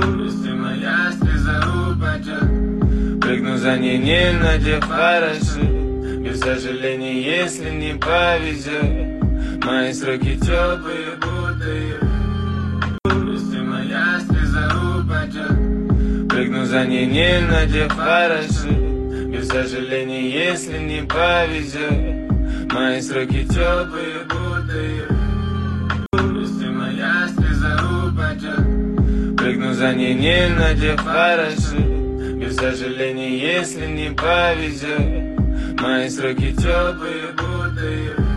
Если моя слеза упадет, прыгну за ней, не надев парашют. Без сожалений, если не повезет, мои сроки теплые, будто если моя слеза упадет, прыгну за ней, не надев парашют. Без сожалений, если не повезет, мои сроки теплые, будто если моя слеза упадет, прыгну за ней, не надев парашют. Без сожалений, если не повезет, мои сроки теплые, будто